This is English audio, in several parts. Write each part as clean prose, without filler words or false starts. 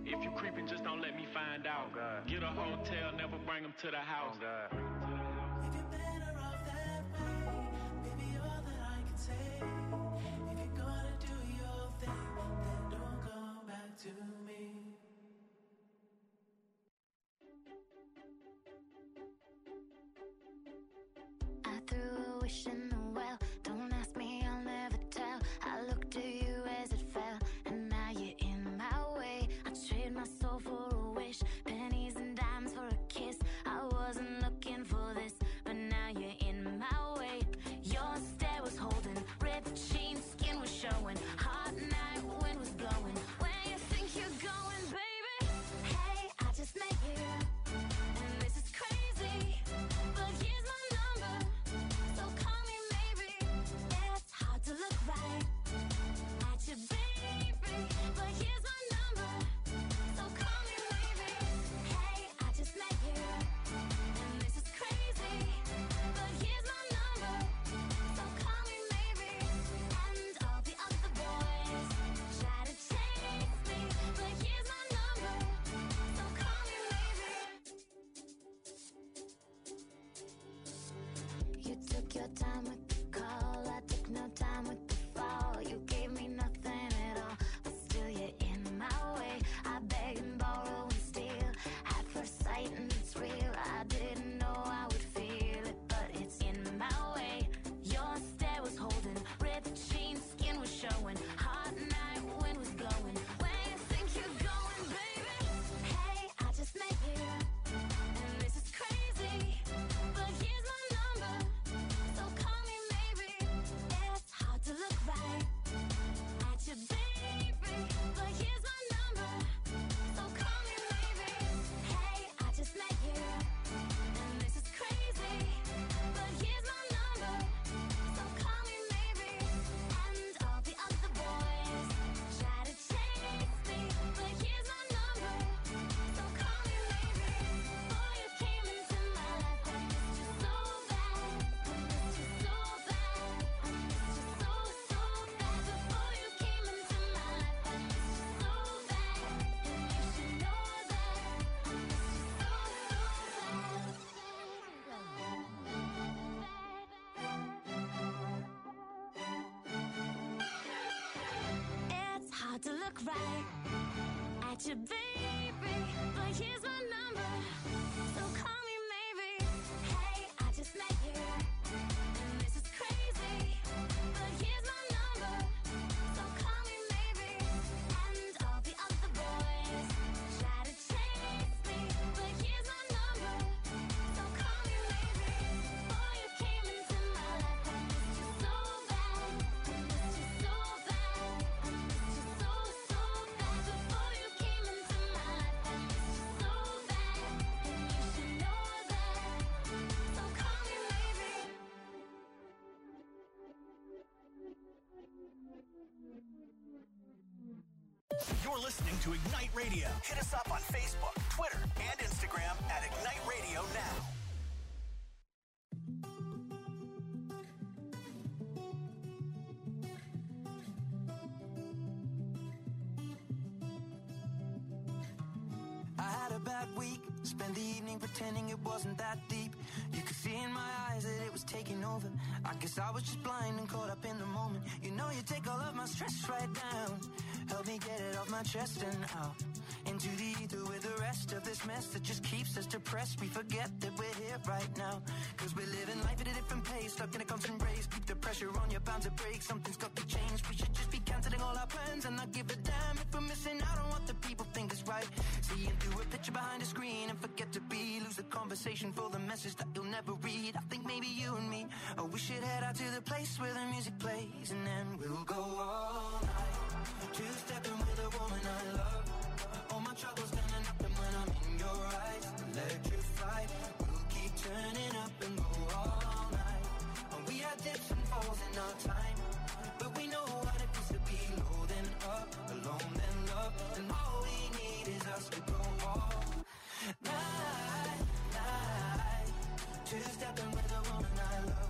If you creeping, just don't let me find out. Oh, get a hotel, never bring them to the house. Oh, if you're better off that way, baby, all that I can say. If you're gonna do your thing, then don't come back to me. I threw a wish in the well. Don't ask me, I'll never tell. I looked at you as it fell, and now you're in my way. I trade my soul for a wish, pennies and dimes for a kiss. I wasn't looking for this, but now you're in my way. Your stare was holding, ripped jeans, skin was showing. Hot night, wind was blowing. Where you think you're going, baby? Hey, I just met you, and this is crazy, but here's my number, so call me maybe. It's hard to look right at you, baby, but here's my number, so call me maybe. Hey, I just met you, and this is crazy, but here's my number, so call me maybe. And all the other boys try to chase me, but here's my number, so call me maybe. You took your time with the call, I took no time with the fall. You gave me nothing at all, but still you're in my way. I beg and borrow and steal at first sight, and it's real. I didn't know I would feel it, but it's in my way. Your stare was holding, ripped jeans, skin was showing. Hot night, wind was blowing. Where you think you're going, baby? Hey, I just met you, and this is crazy, but here's my number, so call me maybe. It's hard to look right at you, baby, but here's my number, so call me maybe. Hey, I just met you, and this is crazy, but here's my number, so call me maybe. And all the other boys try to chase me, but here's my number, so call me maybe. Boy, you came into my life, I missed you so bad, I missed you so bad, I missed you so, so bad. Before you came into my life, I missed you so bad, and you should know that I missed you so, bad. It's hard to look right at you, baby, but here's my number, so call me maybe. Hey, I just met you, and this is crazy, but here's my number, so call me maybe. And all the other boys try to chase me, but here's my number, so call me maybe. Boy, you came into my life, I missed you so bad, I missed you so bad, I missed you so, so bad. Before you came into my life, I missed you so bad, and you should know that, so call me maybe. You're listening to Ignite Radio. Hit us up on Facebook, Twitter, and Instagram at Ignite Radio Now. I had a bad week, spent the evening pretending it wasn't that deep. You could see in my eyes that it was taking over. I guess I was just blind and caught up in the moment. You know you take all of my stress right down. Help me get it off my chest and out into the ether with the rest of this mess that just keeps us depressed. We forget that we're here right now, cause we're living life at a different pace, stuck in a constant race. Keep the pressure on, you're bound to break. Something's got to change. We should just be cancelling all our plans and not give a damn if we're missing out on what the people think is right. Seeing through a picture behind a screen and forget to be, lose the conversation for the message that you'll never read. I think maybe you and me, oh, we should head out to the place where the music plays, and then we'll go all night, two-stepping with a woman I love. All my troubles gonna nothing when I'm in your eyes. Electrified, we'll keep turning up and go all night. And we had dips and falls in our time, but we know what it feels to be low then up, alone then love. And all we need is us to go all night, night. Two-stepping with a woman I love.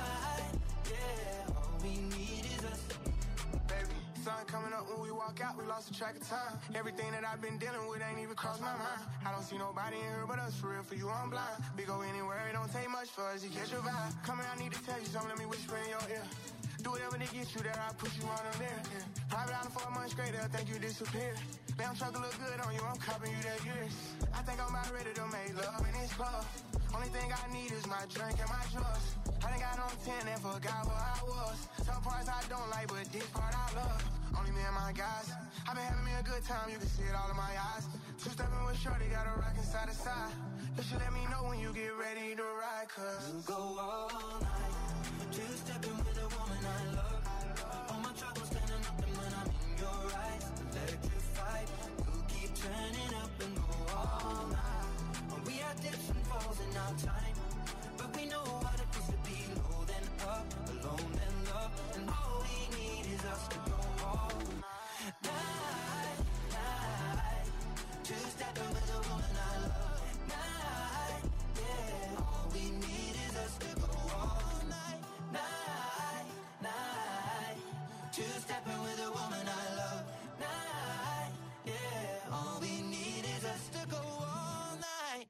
Night, yeah, all we need is us. Baby, sun coming up when we walk out, we lost the track of time. Everything that I've been dealing with ain't even crossed my mind. I don't see nobody in here but us, for real, for you I'm blind. We go anywhere, it don't take much for us to catch your vibe. Come here, I need to tell you something, let me whisper in your ear. Do whatever to get you there, I'll push you on there. Yeah. Private island for a month straight, they'll think you disappeared. Damn truck look good on you, I'm copping you that years. I think I'm about ready to make love in this club. Only thing I need is my drink and my drugs. I done got on 10 and forgot where I was. Some parts I don't like, but this part I love. Only me and my guys. I've been having me a good time, you can see it all in my eyes. Two-stepping with Shorty, got a rockin' side to side. You should let me know when you get ready to ride, cause you go all night. Two-stepping with a woman I love. All my troubles standing up, and when I'm in your eyes, electrified. We'll keep turning up and go all night. We had dips and falls in our time, but we know what it is to be low then up, alone then love, and all we need is us to go all night, night. Two-stepping with a woman I love. Night, yeah. All we need is us to go all night, night, night. Two-stepping with a woman I love. Night, yeah. All we need is us to go all night.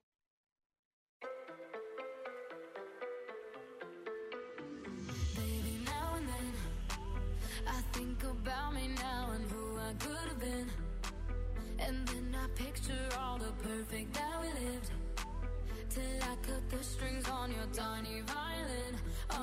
Baby, now and then I think about me now and who I could have been. And then I picture all the perfect that we lived, till I cut the strings on your tiny violin.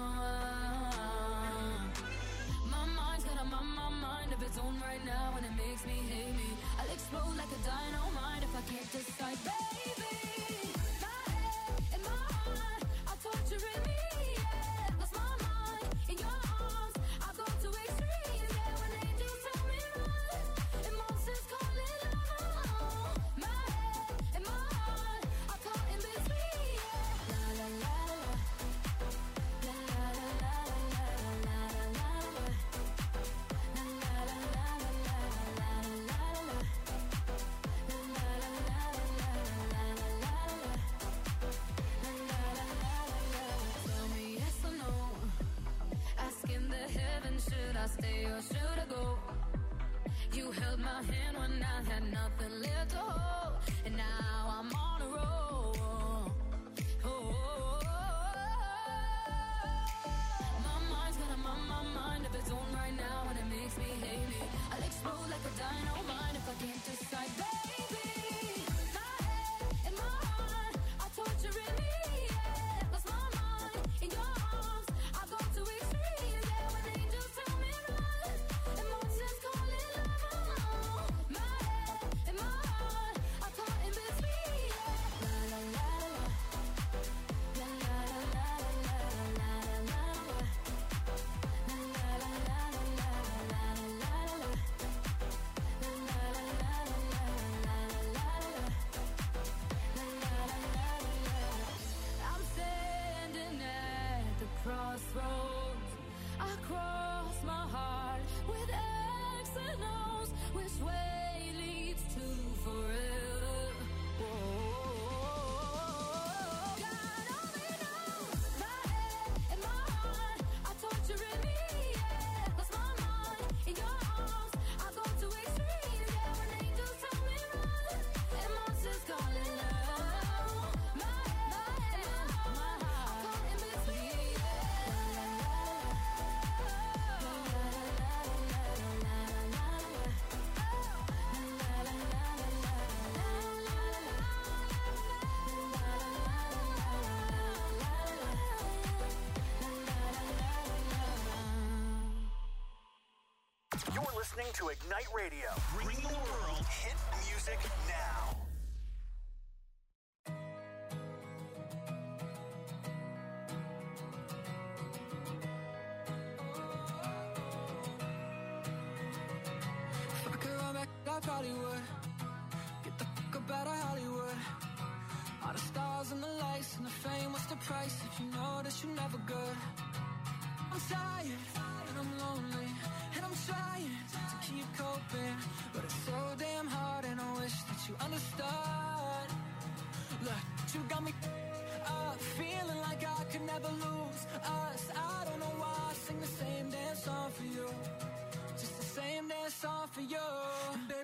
My mind's got a mind of its own right now, and it makes me hate me. I'll explode like a dynamite if I can't decide, baby. My head and my heart are torturing me, yeah. Lost my mind in your arms, I go to extremes, yeah. When angels tell me run, and monsters call it love. My head and my heart are caught in between, yeah. La la la la, la la la la, la la la la, la la la la, la la la la, tell me yes or no. Asking the heavens, should I stay or should I go? You held my hand when I had nothing left to hold, and now I'm on a roll. My mind's got a mind of its own right now, and it makes me hate me. I'll explode like a dynamite if I can't decide, baby. My head and my heart are torturing me, yeah. Lost my mind in your arms, I go to extremes, yeah. When angels tell me run, and monsters call it love. My head and my heart are caught in between, yeah. La la la la, la la la la, la la la la, la la la la, la la la la. I'm standing at the crossroads. I cross my heart with X and O's. Which way leads to forever? God only knows. My head and my heart are torturing me, yeah. Lost my mind in your arms, I go to extremes, yeah. When angels tell me run, and monsters call it love. My head and my heart are caught in between, You're listening to Ignite Radio, bringing the world hit music now. If I could run back, I probably would. Get the fuck up out of Hollywood. All the stars and the lights and the fame, what's the price if you know that you're never good? I'm tired and I'm lonely and I'm trying to keep coping, but it's so damn hard and I wish that you understood. Look, you got me feeling like I could never lose us. I don't know why I sing the same damn song for you, just the same damn song for you.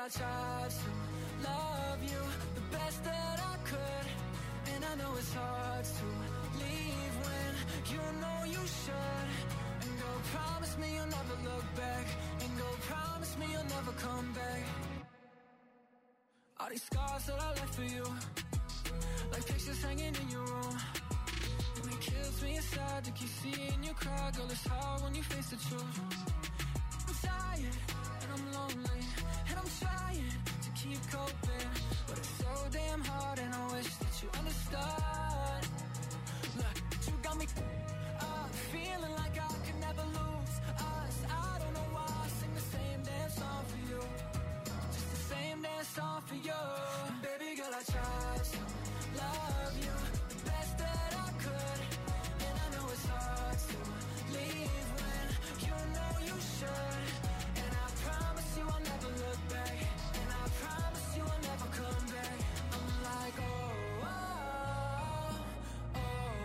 tried to love you the best that I could, and I know it's hard to leave when you know you should. And go promise me you'll never look back, and go promise me you'll never come back. All these scars that I left for you, like pictures hanging in your room, and it kills me inside to keep seeing you cry. Girl, it's hard when you face the truth. I'm tired and I'm lonely, and I'm trying to keep coping, but it's so damn hard, and I wish that you understood. Look, you got me feeling like I could never lose us. I don't know why I sing the same damn song for you, just the same damn song for you. Baby girl, I tried to love you the best that I could, and I know it's hard to leave when you know you should. And I promise you I'll never look back, and I promise you I'll never come back. I'm like, oh, oh, oh, oh,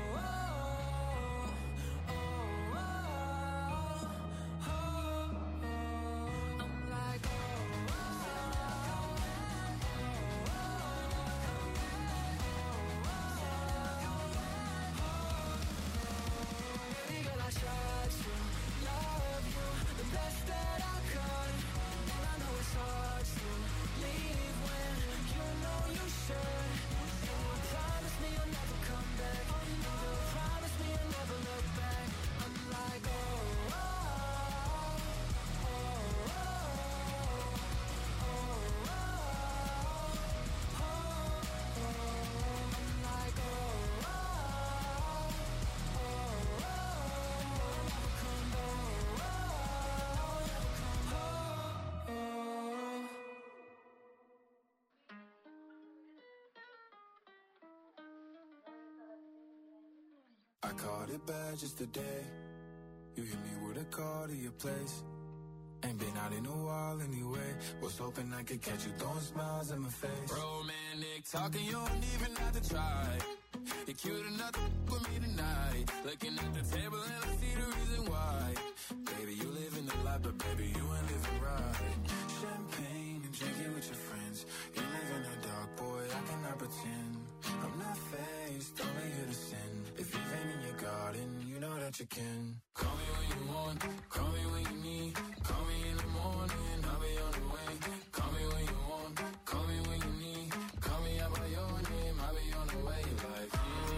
oh, oh, oh, oh. I'm like, oh, oh, baby girl, I tried to love you the best that I could, and I know it's hard to leave when you know you should. And you promise me you'll never come back, and you promise me you'll never look back. I'm like, oh, oh, oh, oh, oh, oh, oh, oh. I'm like, oh, oh, oh, never come I caught it bad just today. You hit me with a call to your place. Ain't been out in a while anyway. Was hoping I could catch you throwing smiles in my face. Romantic talking, you don't even have to try. You're cute enough to with me tonight. Looking at the table and I see the reason why. Baby, you live in the life, but baby, you ain't living right. Champagne and drinking with your friends. You live in the dark, boy, I cannot pretend. I'm not faced, only here to sin. If you've been in your garden, you know that you can. Call me when you want, call me when you need. Call me in the morning, I'll be on the way. Call me when you want, call me when you need. Call me out by your name, I'll be on the way. Like,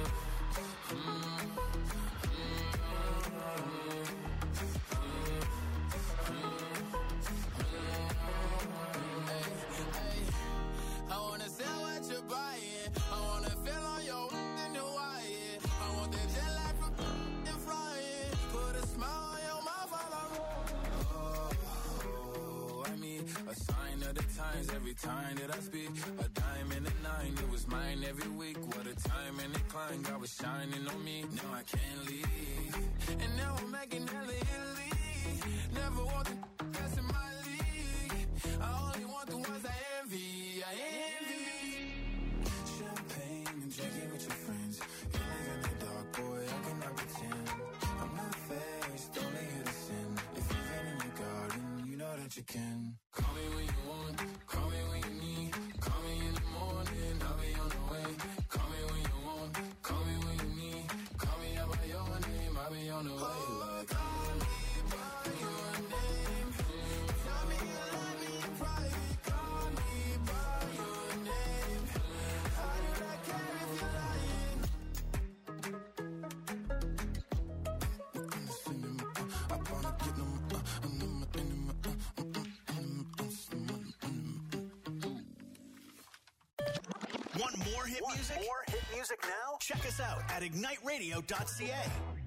I wanna sell what you're buying. I wanna feel on your in Hawaii. I want that jet lag from and flying. Put a smile on your mouth while I'm Oh, I mean, a sign of the times every time that I speak. A dime and a nine, it was mine every week. What a time and a climb, God was shining on me. Now I can't leave, and now I'm making hella Italy. Never want the best in my league. I only want the ones I envy. I envy. Champagne and drinking with your friends. You live in the dark, boy, I cannot pretend. I'm not faced, only here to sin. If you've been in your garden, you know that you can. Call me when you want, call me when you need. Call me in the morning, I'll be on the way. Call me when you want, call me when you need. Call me out by your name, I'll be on the way. Like, call me by your name. Tell me you love me in private. Call me by your name. How did I care if you're lying? I wanna get them. Want more hit music? More hit music now? Check us out at igniteradio.ca.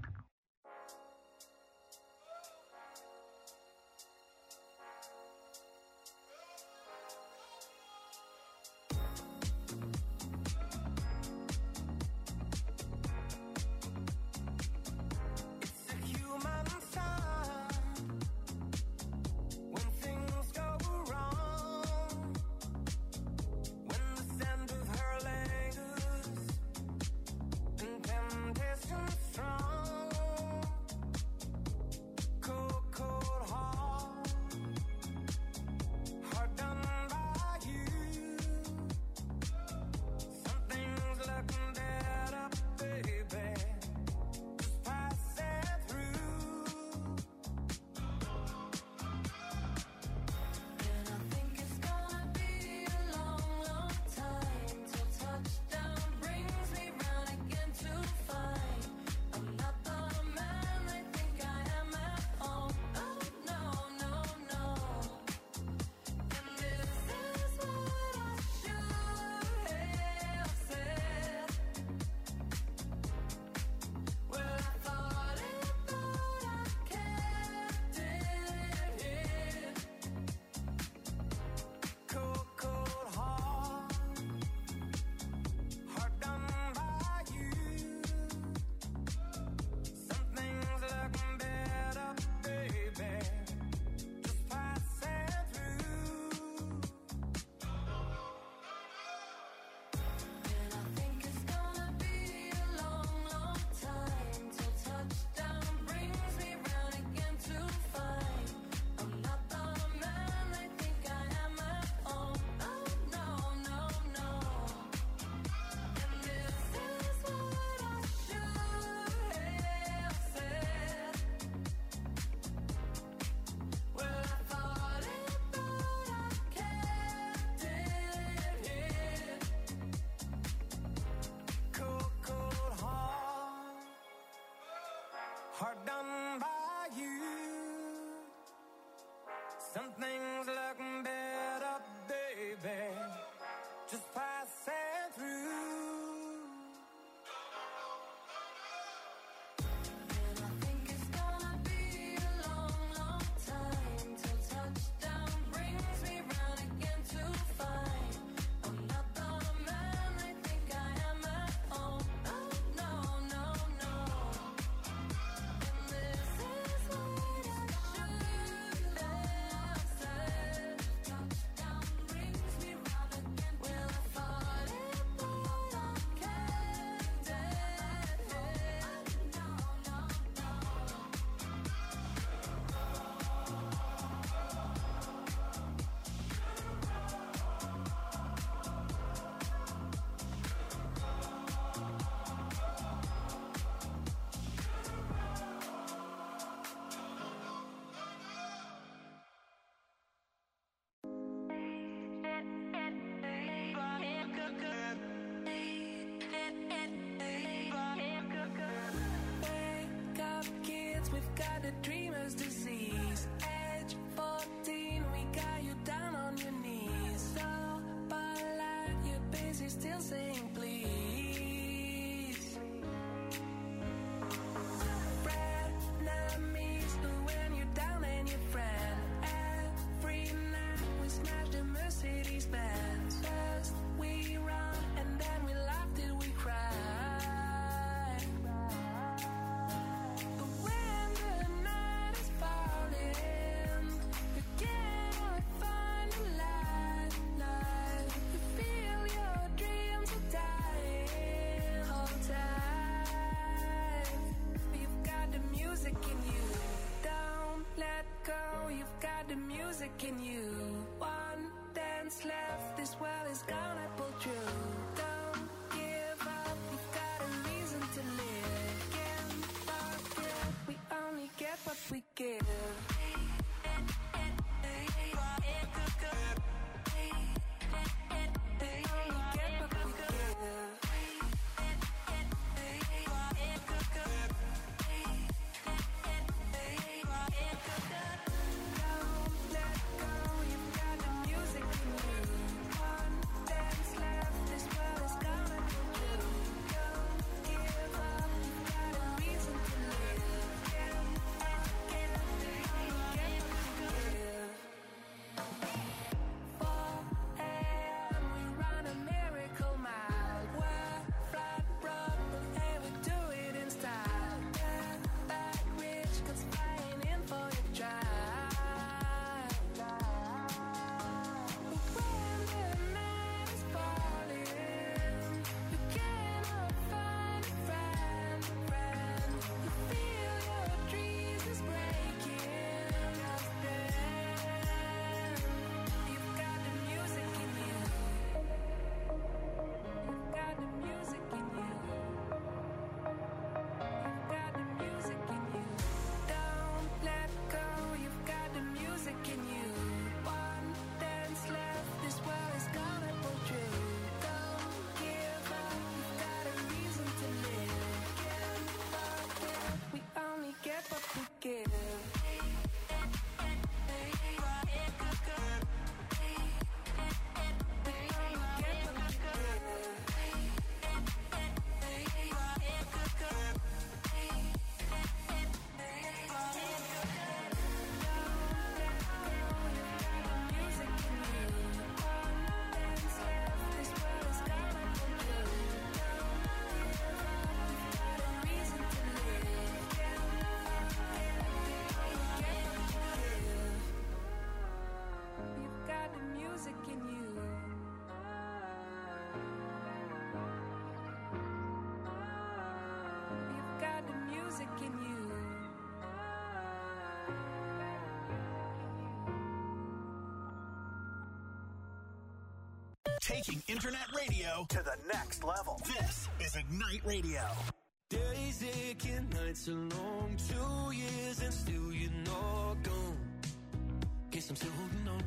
It's a human sign when things go wrong, when the scent of her lingers and temptation strong. hard done by you. Some things look better, baby, just passing through. Dreamer's disease, age 14, we got you down on your knees. So, but like you're busy still saying please. Frenemies when you're down and your friend. Every night we smash the Mercedes Benz. First we run and then we laugh till we cry. The music in you. One dance left, this world is gonna pull through. Don't give up, you've got a reason to live. Can't forget, we only get what we give. Taking internet radio to the next level. This is Ignite Radio. Days aching, nights are long, 2 years and still you're not gone. Guess I'm still holding on.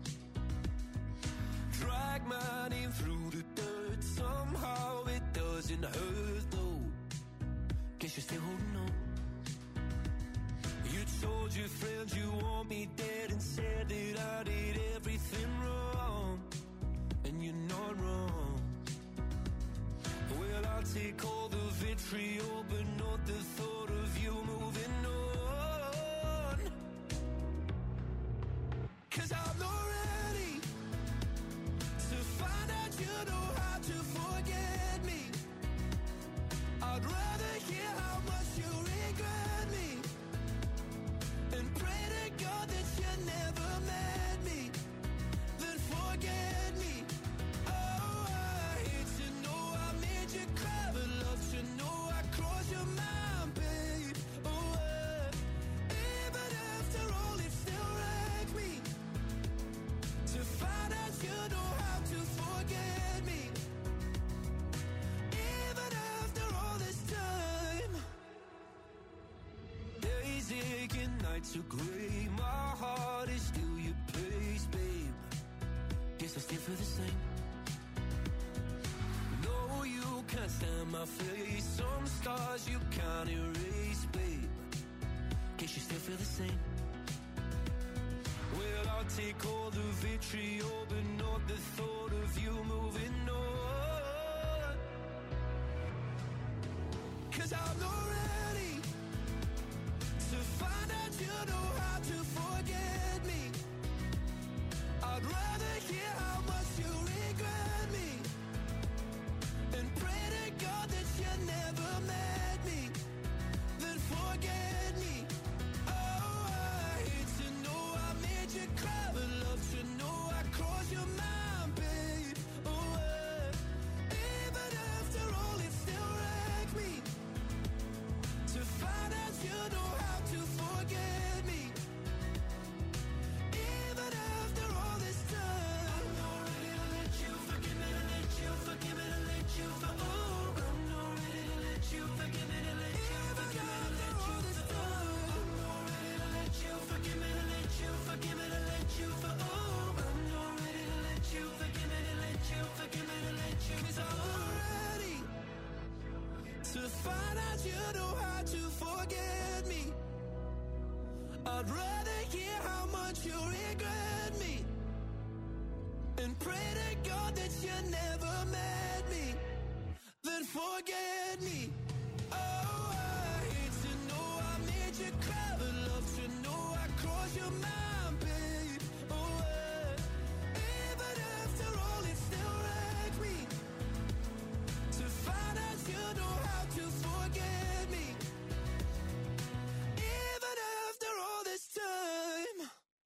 Drag my name through the dirt, somehow it doesn't hurt though. Guess you're still holding on. told your friends you want me dead and said that I did everything wrong, and you're not wrong. Well, I'll take all the vitriol, but not the thought of you moving on. 'Cause I'm not ready to find out you know how to forget me. I'd rather hear how much you regret me and pray to God that you never met me, then forget me. Oh, I hate to know I made you cry, but love to know I crossed your mind, babe. Oh, even after all, it still wrecked me to find out you know how to forget me. Even after all this time, days aching, nights are gray. My heart is still your place, babe. Guess I still feel the same. No, you can't stand my face. Some stars you can't erase, babe. Guess you still feel the same. Well, I'll take all the vitriol, but not the thought of you moving on. 'Cause I'm not ready to find out you know how to forget me. I'd rather hear how much you regret me and pray to God that you never met me, then forget me. Oh, I hate to know I made you cry, but love to know I crossed your mind, babe. Oh, even after all, it still wrecked me to find out you know how to forget me. Even after all this time, I'm not ready to let you forgive me, to let you forgive me, to let you forgive me. Oh, I'm not ready to let you forgive me, to let you forgive me, to let you forgive me. I'm not ready to let you forgive me, to let you forgive me, to let you forgive me. Oh, I'm not ready to let you forgive me, to let you forgive me, to let you. 'Cause I'm not ready to find out you know how to forget me. I'd rather hear how much you regret me and pray to God that you never met me, then forget me. Oh, I hate to know I made you cry, but love to know I crossed your mind, babe. Oh, even after all, it still wrecked me to find out you know how to forget me. Even after all this time.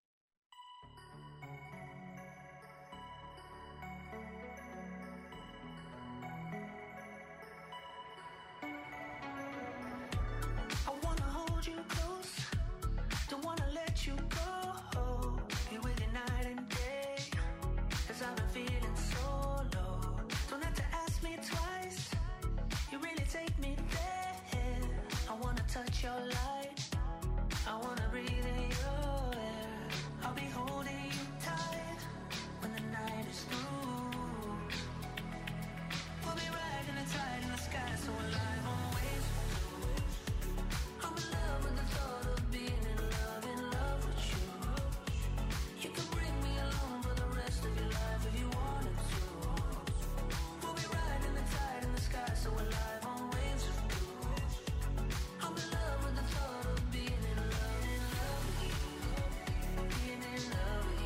I wanna hold you close, don't wanna let you go. Be with you night and day, 'cause I've been feeling so low. Don't have to ask me twice, you really take me there. I wanna touch your light, I wanna breathe in your air. I'll be holding you tight when the night is through. We'll be riding the tide in the sky, so alive on waves. I'm in love with the thought of being in love with you. You can bring me along for the rest of your life if you wanted to. We'll be riding the tide in the sky, so alive on waves of blue. I'm in love with the thought of being in love with you. Being in love with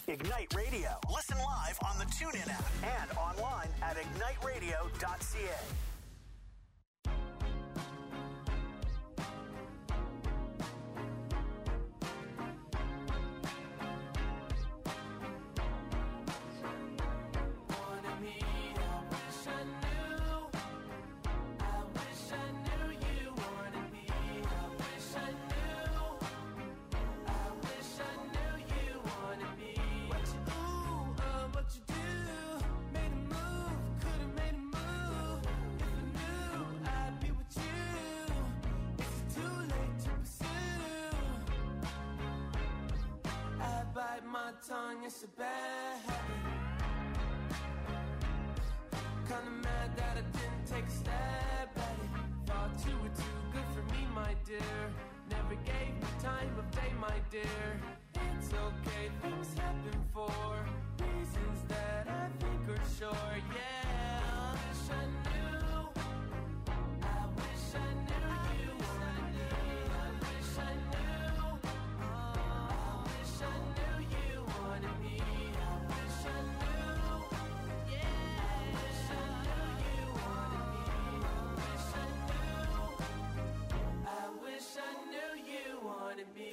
Ignite Radio. Listen live on the TuneIn app and online at igniteradio.ca. Tongue, it's a bad habit. Kinda mad that I didn't take a stab at it. Thought you were too good for me, my dear. Never gave me time of day, my dear. It's okay, things happen for reasons that I think are sure, yeah. I wish I knew. I wish I knew you wanted me. I wish I knew. I wish I knew you wanted me. I wish I knew. Yeah. I wish I knew you wanted me. I wish I knew. I wish I knew you wanted me.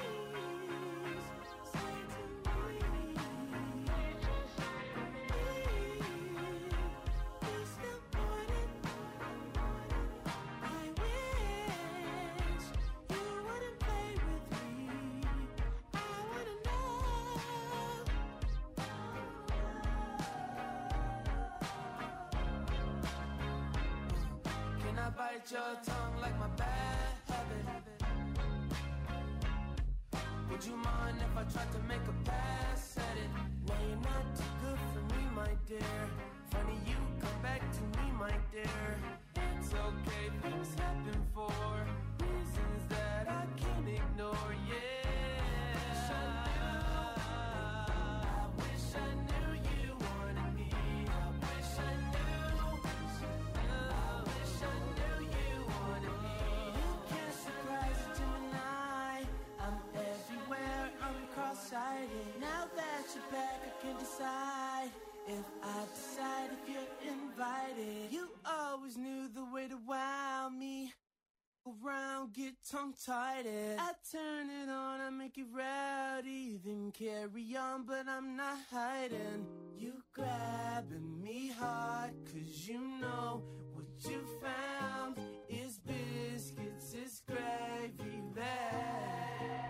Bite your tongue like my bad habit. Would you mind if I tried to make a pass at it? No, you're not too good for me, my dear. Funny you come back to me, my dear. It's okay, things happen for reasons that I can't ignore, yeah. I wish I knew you wanted me. I wish I knew. I wish I knew you wanted me. You can't surprise a Gemini. I'm everywhere, I'm cross-sighted. Now that you're back, I can decide if I decide if you're invited. You always knew the way to wow me. Around, get tongue-tied. I turn it on, I make it rowdy. Then carry on, but I'm not hiding. You grabbing me hard, 'cause you know what you found is biscuits, is gravy there.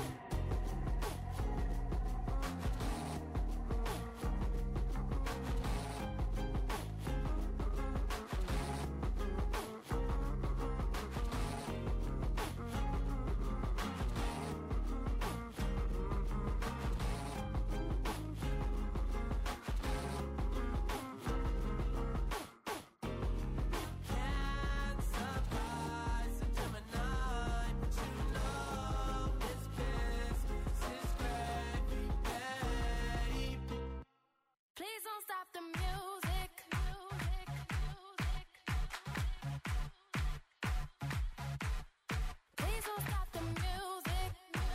Please don't stop the music. Please don't stop the music.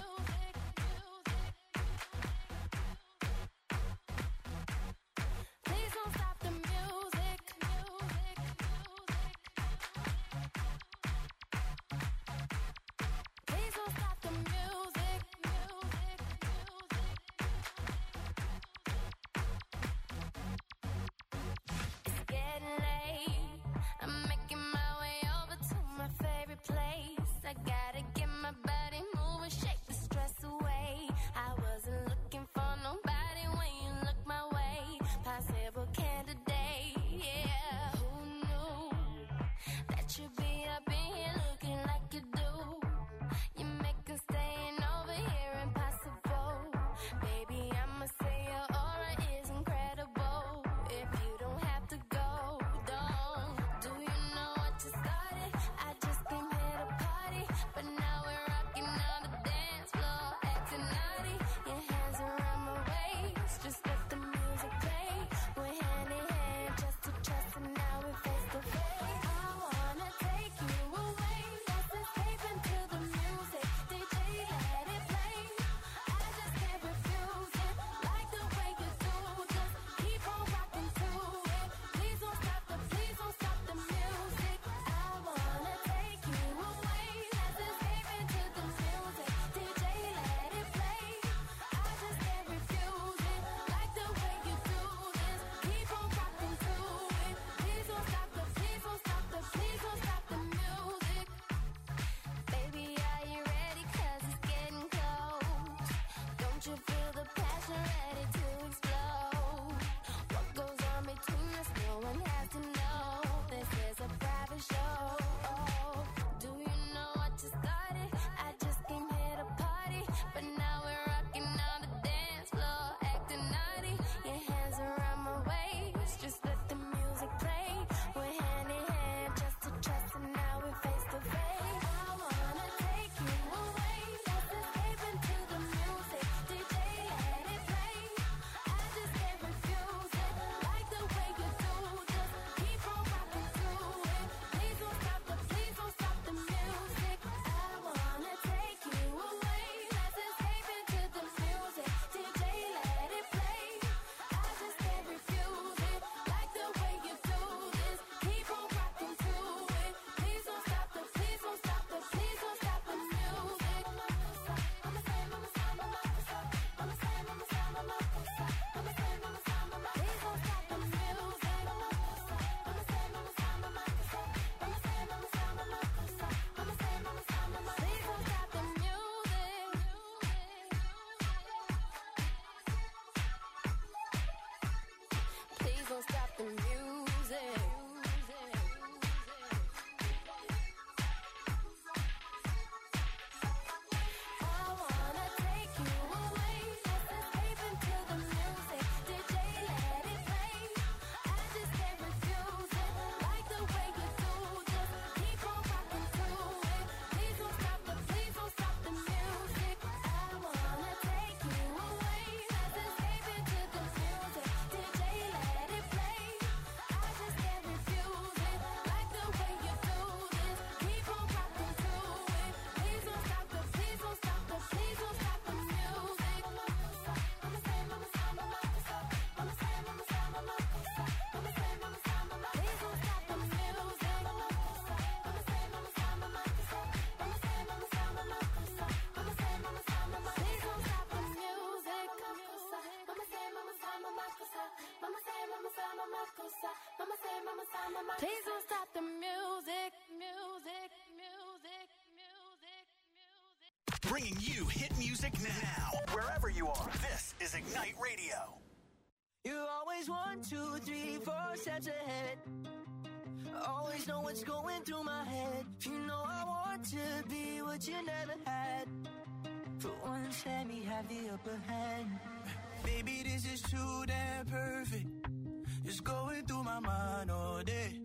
Please don't stop the music. Please don't stop the music. It's getting late. I'm making my way over to my favorite place. I gotta get my body moving, shake the stress away. I wasn't looking for nobody when you look my way. Possible candidate, yeah. Who knew that you'd be up in here looking like you do? You make us staying over here impossible. Baby, I'ma say your aura is incredible. If you don't have to go, don't. Do you know what you started? I just came here to party, but now we're rocking on the dance floor, acting naughty. Your hands around my waist, just let the music play. We're hand in hand, just to trust, and now we're face to face. I wanna take you away, let's escape into the music. DJ, let it play. I just can't refuse it. Like Please don't stop the music, music, music, music, music. Bringing you hit music now. Wherever you are, this is Ignite Radio. You're always 1, 2, 3, 4 steps ahead. Always know what's going through my head. You know I want to be what you never had. For once, let me have the upper hand. Baby, this is too damn perfect. It's going through my mind all day.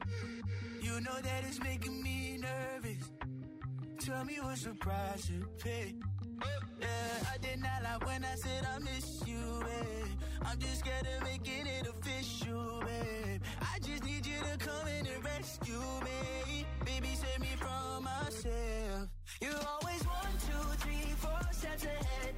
You know that it's making me nervous. Tell me what's the price to pay. Yeah, I did not lie when I said I miss you, babe. I'm just scared of making it official, babe. I just need you to come in and rescue me. Baby, save me from myself. You're always 1, 2, 3, 4 steps ahead.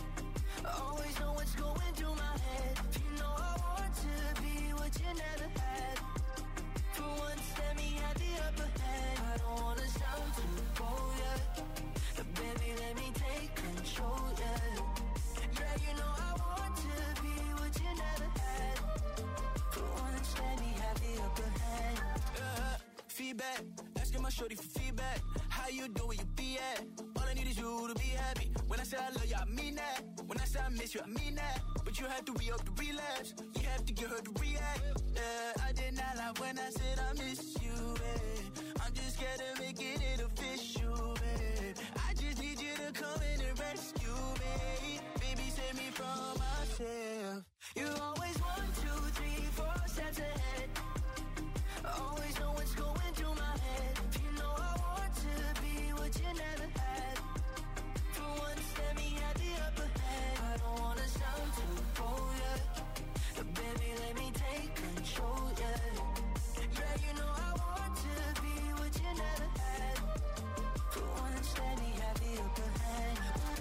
Always know what's going through my head. You know I want to be what you never had. For once, let me have the upper hand. I don't wanna sound too bold, yeah. But baby, let me take control, yeah. Yeah, you know I want to be what you never had. For once, let me have the upper hand. Feedback, asking my shorty for feedback. How you doing, you be at? All I need is you to be happy. When I say I love you, I mean that. When I say I miss you, I mean that. But you have to re-up the relapse. You have to get her to react. Yeah, I did not lie when I said I miss you, babe. I'm just scared of making it official, babe. I just need you to come in and rescue me. Baby, save me from myself. You're always 1, 2, 3, 4 steps ahead. Always know what's going through my head. You know I want to be what you never had. For once, let me have the upper hand. I don't wanna sound too bold, yeah. But baby, let me take control, yeah. Yeah, you know I want to be what you never had. For once, let me have the upper hand.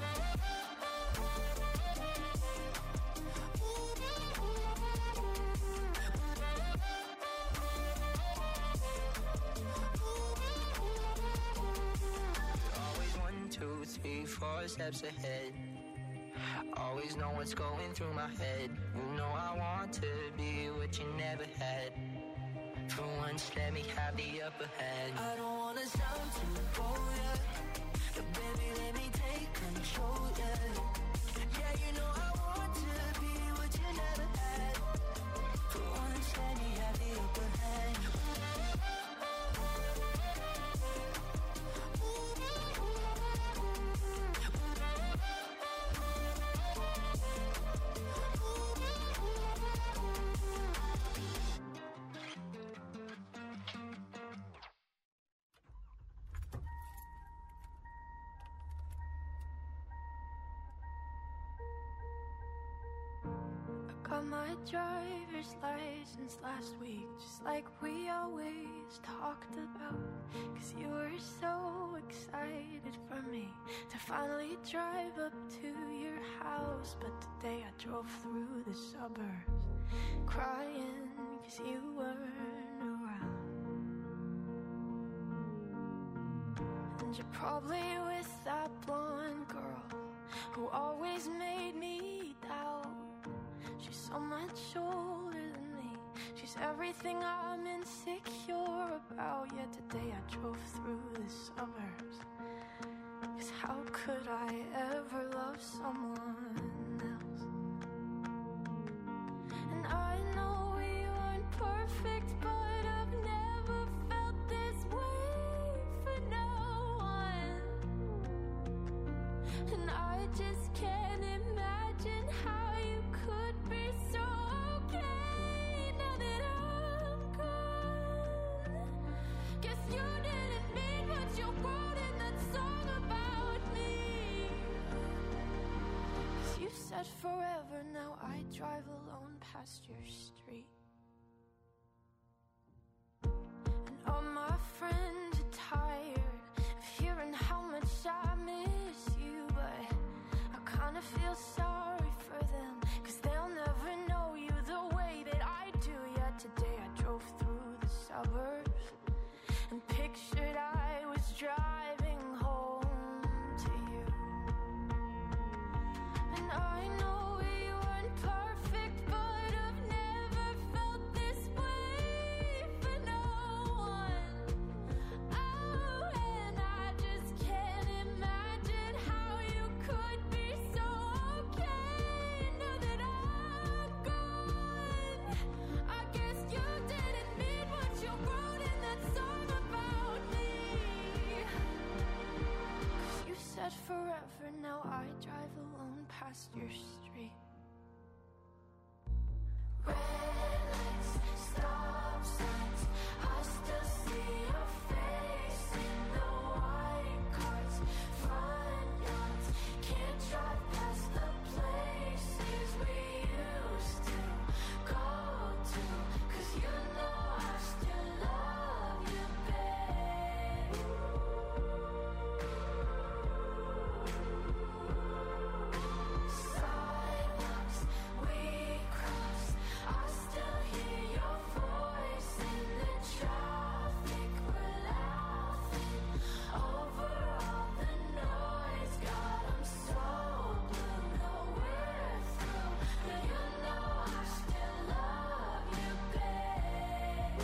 Always 1, 2, 3, 4 steps ahead. Always know what's going through my head. You know I want to be what you never had. For once, let me have the upper hand. I don't wanna sound too bold, yeah. But baby, let me take control, yeah. Yeah, you know I want to be what you never had. For once, let me have the upper hand. Got my driver's license last week, just like we always talked about. 'Cause you were so excited for me to finally drive up to your house. But today I drove through the suburbs crying 'cause you weren't around. And you're probably with that blonde girl who always made me doubt. She's so much older than me. She's everything I'm insecure about. Yet today I drove through the suburbs. 'Cause how could I ever love someone else? And I know we weren't perfect, but I've never felt this way for no one. And I just can't imagine how you could be so okay now that I'm gone. Guess you didn't mean what you wrote in that song about me. 'Cause you said forever, now I drive alone past your street. And all my friends are tired of hearing how much I miss you, but I kinda feel sorry for them, 'cause they'll never know you the way that I do. Yet today I drove through the suburbs and pictured I was driving home to you. And I know we weren't perfect, but I've never felt this way for no I drive alone past your street. Red lights, stop signs, I still see your face in the white cars, front yards. Can't drive past the places we used to go to, 'cause you know I still love you, babe. Sidewalks we cross, I still hear your voice in the traffic. We're laughing over all the noise. God, I'm so blue, no we're through, but you know I still love you, babe.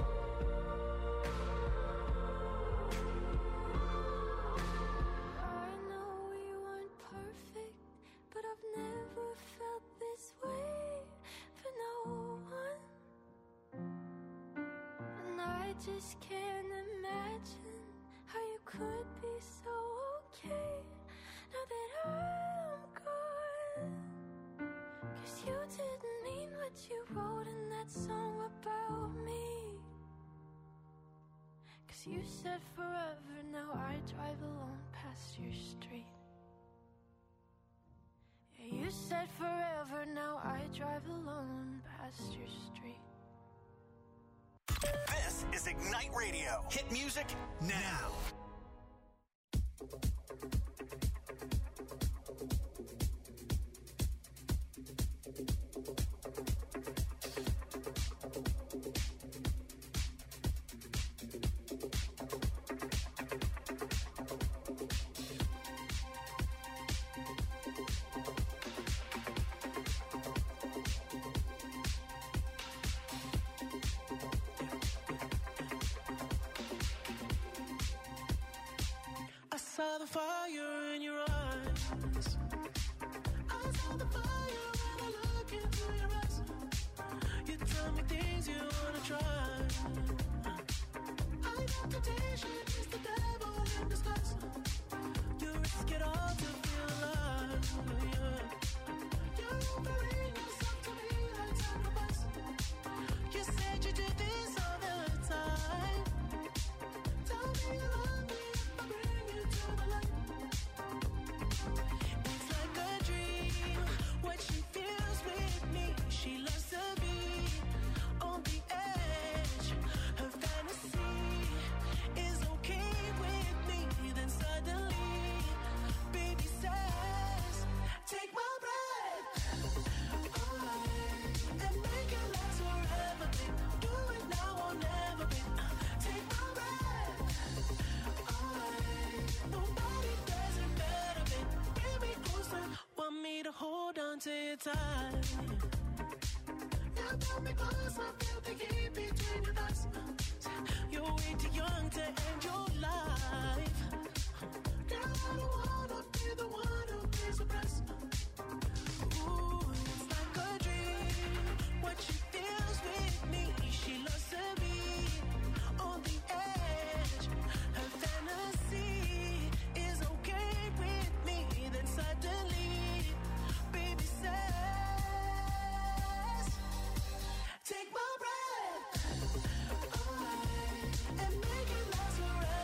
I know we weren't perfect, but I've never felt this way for no one. And I just can't imagine how you could be so okay now that I'm gone. 'Cause you didn't mean what you wrote in that song about me. 'Cause you said forever, now I drive alone past your street. Yeah, you said forever, now I drive alone past your street. This is Ignite Radio. Hit music now. I saw the fire in your eyes. I saw the fire when I look into your eyes. You tell me things you wanna try. I know temptation is the devil in disguise. You risk it all to feel alive. Yeah. You're offering yourself to me like sacrifice. You said you do this all the time. Tell me you love me if I bring you to the light. It's like a dream, what she feels with me. She loves to be on the edge. Her fantasy is okay with me. Then suddenly, baby says, take my breath away and make it last forever, babe. Do it now or never, babe. Take my breath away. Nobody does it better, babe. Bring me closer, want me to hold on to your tight. Now pull me close, I feel the heat between your thighs. You're way too young to end your life. Girl, I don't wanna be the one who pays the price. Ooh, it's like a dream, what she feels with me. She loves to be on the edge. Her fantasy is okay with me. Then suddenly, baby says, take my breath away and make it last forever.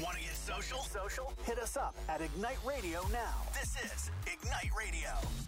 Want to get social? Hit us up at Ignite Radio now. This is Ignite Radio.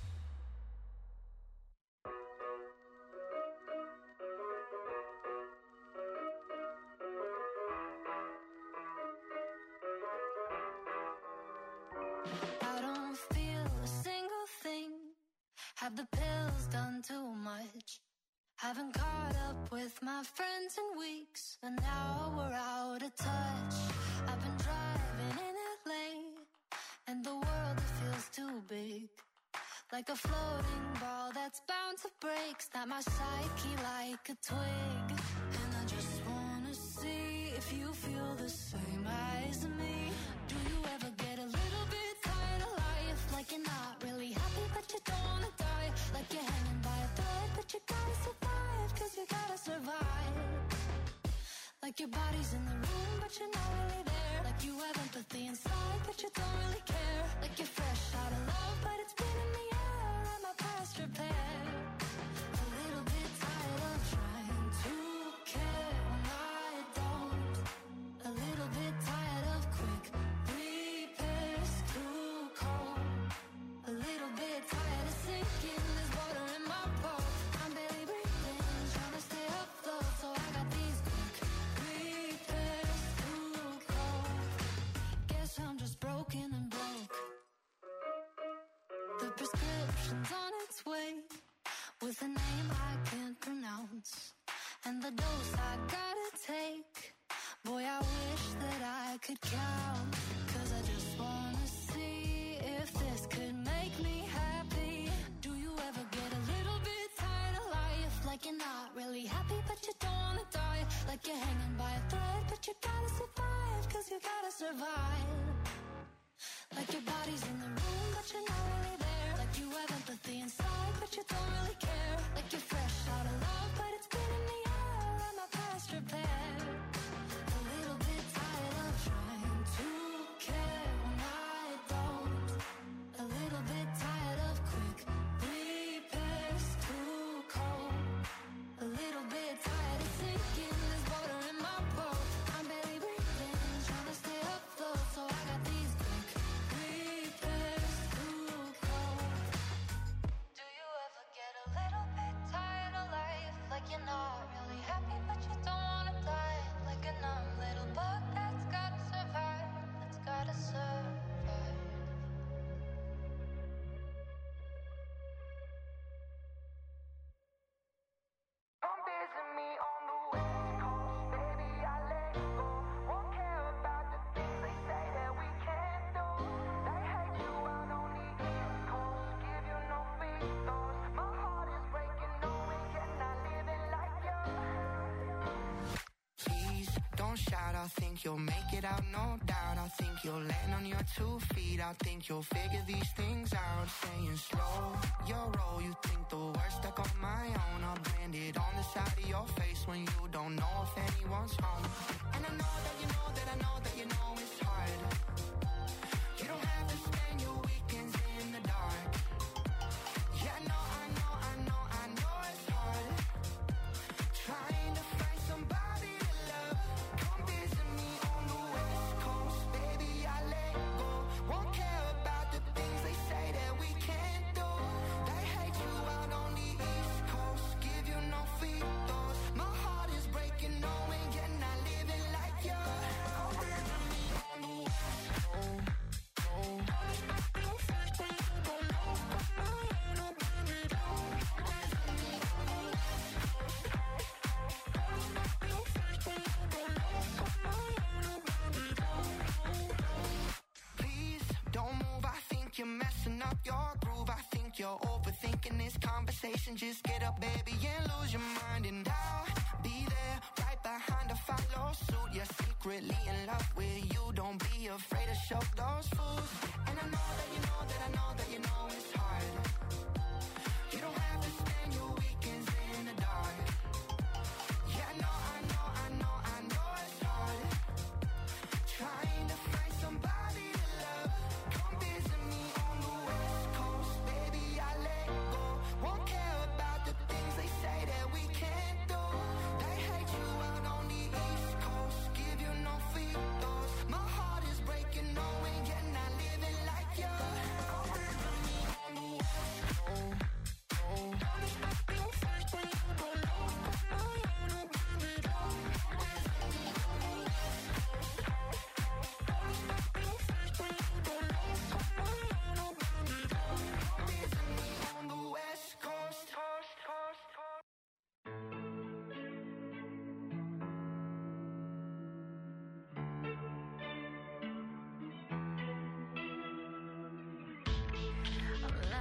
I don't feel a single thing. Have the pills done too much? Haven't caught up with my friends in weeks, and now we're out of touch. I've been driving in LA, and the world it feels too big. Like a floating ball that's bound to break. Snap my psyche like a twig. And I just wanna see if you feel the same as me. Do you ever get a little bit tired of life? Like you're not really happy but you don't wanna die. Like you're hanging by a thread but you gotta survive. Cause you gotta survive. Like your body's in the room but you're not really there. Like you have empathy inside but you don't really care. Like you're fresh out of love but it's been in the air. And my past repair. A little bit tired of trying to care when I don't. A little bit tired of quick repairs too cold. A little bit tired of sinking. There's water in my boat. I'm barely breathing, trying to stay afloat. So I got these quick repairs too cold. Guess I'm just broken and broke. The prescription's on its way, with a name I can't pronounce, and the dose I gotta take. Boy, I wish that I could count. Cause I just wanna see if this could make me happy. Do you ever get a little bit tired of life? Like you're not really happy but you don't wanna die. Like you're hanging by a thread but you gotta survive. Cause you gotta survive. Like your body's in the room but you're not really there. Like you have empathy inside but you don't really care. Like you're fresh out of love but it's been in the air. And my past repair. A little bit tired of trying to care when I don't. A little bit tired of quick repairs too cold. A little bit tired of sinking. There's water in my boat. I'm barely breathing, trying to stay afloat. So I got these quick repairs too cold. Do you ever get a little bit tired of life? Like you're not really happy but you don't wanna die. Like a numb little bug that's gotta survive. That's gotta survive. Come visit me on the West Coast, baby, I let go. Won't care about the things they say that we can't do. They hate you out on the East Coast, give you no free throws. My heart is breaking, knowing you're not living like you. Please don't shout, I think you'll make it out, no doubt. I think you'll land on your 2 feet. I think you'll figure these things out. Saying slow your roll, you think the worst stuck on my own. I'll brand it on the side of your face when you don't know if anyone's home. And I know that you know that I know that you know it's hard. You don't have to spend your weekends in the dark. Yeah, I know it's hard. Trying to find somebody to love. Come visit me on the West Coast, baby, I let go. Won't care about the things they say that we can't do. They hate you out on the East Coast, give you no free throws. My heart is breaking, knowing you're not living like you. Come visit me on the West Coast. Please don't move, I think you're messing up your groove. I think you're overthinking this conversation. Just get up, baby, and lose your mind. And I'll be there, right behind to follow suit. You're secretly in love with you. Don't be afraid to show those fools. And I know that you know that I know that you know it's hard. You don't have to spend your weekends in the dark. Yeah, I know it's hard. Trying to find somebody to love. Come visit me on the West Coast, baby, I let go. Won't care about the things they say that we can't do. They hate you out on the East Coast, give you no free throws. My heart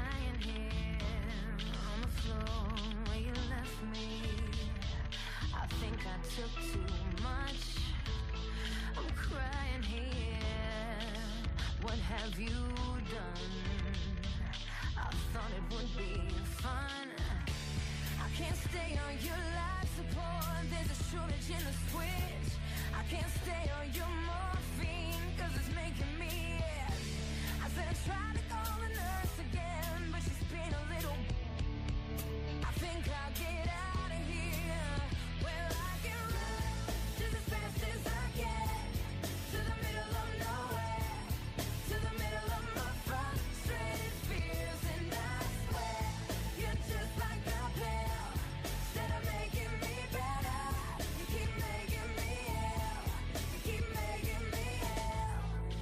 crying here on the floor where you left me. I think I took too much. I'm crying here. What have you done? I thought it would be fun. I can't stay on your life support. There's a shortage in the switch. I can't stay on your morphine, cause it's making me itch. I said I tried to call the nurse again, but she's been a little. I think I'll get out of here. Where I can run just as fast as I can, to the middle of nowhere, to the middle of my frustrated fears. And I swear, you're just like a pill. Instead of making me better, you keep making me ill. You keep making me ill.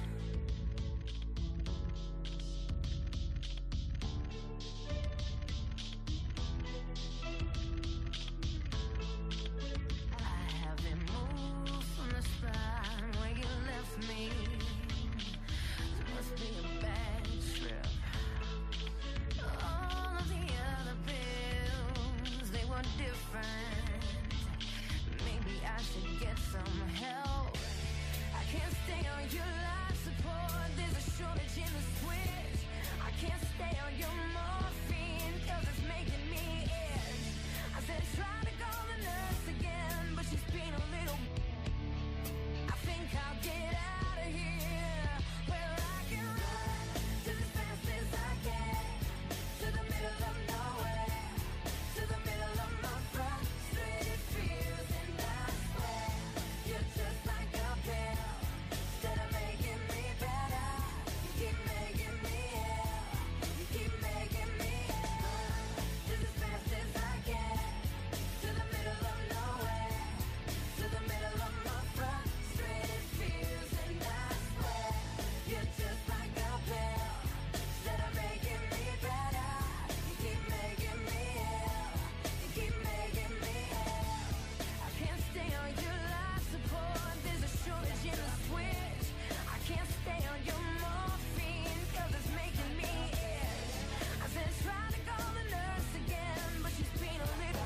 I haven't moved from the spot where you left me. It must be a bad trip. All of the other pills, they were different. Maybe I should get some help. I can't stay on your life support. There's a shortage in the switch. I can't stay on your morphine, cause it's making me itch. I said try to call the nurse again, but she's been a little. I think I'll get out of here. Where I can run just as fast as I can, to the middle of nowhere, to the middle of my frustrated fears. And I swear, you're just like a pill. Instead of making me better, you keep making me ill. You keep making me ill. Just as fast as I can, to the middle of nowhere, to the middle of my frustrated fears. And I swear, you're just like a pill. Instead of making me better, you keep making me ill. You keep making me ill. I can't stay on your life support. There's a shortage in the switch. I can't stay on your morphine, cause it's making me itch. I said try to call the nurse again, but she's been a little.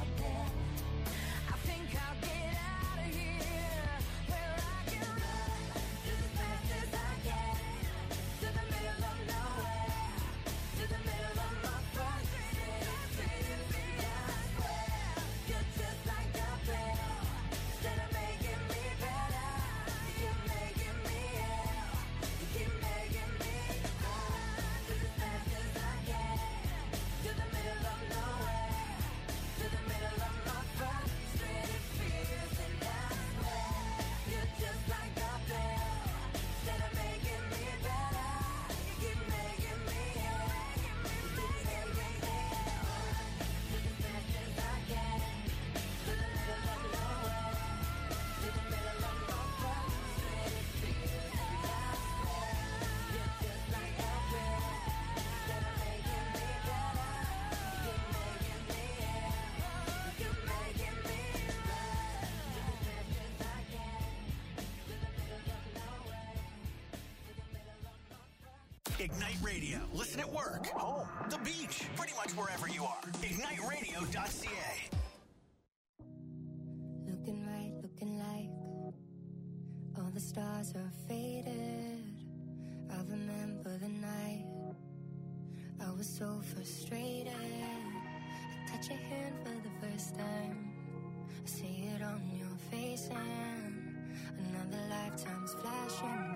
I think I'll get out of here. Where I can run just as fast as I can, to the middle of nowhere, to the middle of my frustrated fears. And I swear, you're just like a pill. Instead of making me better, you keep making me ill. You keep making me run just as fast as I can, to the middle of nowhere, to the middle of my frustrated fears. And I swear, you're just like a pill. Instead of making me better, you keep making me ill. You keep making me ill. Just as fast as I can, to the middle of nowhere, to the middle of my frustrated fears. And I swear, you're just like a pill. Instead of making me better, you keep making me ill. You keep making me run just as fast as I can, to the middle of nowhere, to the middle of my frustrated. Ignite Radio. Listen at work, home, the beach, pretty much wherever you are. IgniteRadio.ca. Looking right, looking like all the stars are faded. I remember the night I was so frustrated. I touch your hand for the first time. I see it on your face and another lifetime's flashing